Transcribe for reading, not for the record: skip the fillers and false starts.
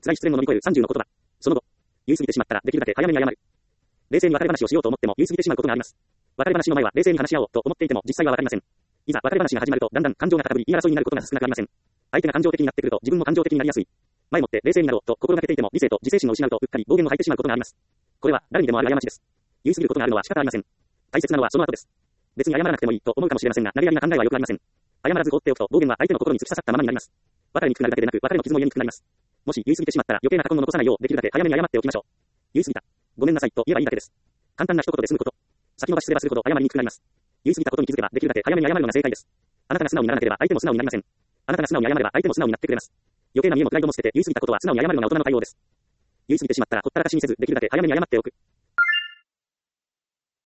辛い失恋を乗り越える30の言葉。その後、言い過ぎてしまったらできるだけ早めに謝る。冷静に別れ話をしようと思っても言い過ぎてしまうことがあります。別れ話の前は冷静に話し合おうと思っていても実際はわかりません。いざ別れ話が始まるとだんだん感情が高ぶり言い争いになることが少なくありません。相手が感情的になってくると自分も感情的になりやすい。前もって冷静になろうと心がけていても理性と自制心を失うとうっかり暴言を吐いてしまうことがあります。これは誰にでもある過ちです。言い過ぎることがあるのは仕方ありません。大切なのはその後です。別に謝らなくてもいいと思うかもしれませんが、投げやりな考えはよくありません。謝らず放っておくと暴言は相手の心に突き刺さったままになります。別れにくくなるだけでなく、別れの傷も癒えにくくなります。もし言い過ぎてしまったら余計な過言を残さないようできるだけ早めに謝っておきましょう。言い過ぎた。ごめんなさいと言えばいいだけです。簡単な一言で済むこと。先延ばしすればするほど謝りにくくなります。言い過ぎたことに気づけばできるだけ早めに謝るのが正解です。あなたが素直にならなければ相手も素直になりません。あなたが素直に謝れば相手も素直になってくれます。余計な見栄もプライドも捨てて言い過ぎたことは素直に謝るのが大人の対応です。言い過ぎてしまったらほったらかしにせずできるだけ早めに謝っておく。言い過ぎたことに気づけばできるだけ早めに謝るのが正解です。あなたが素直にならなければ相手も素直になってくれます。余計な見栄もプライドも捨てて言い過ぎたことは素直に謝るのが大人の対応です。言い過ぎてしまったらほったらかしにせずできるだけ早めに謝っておく。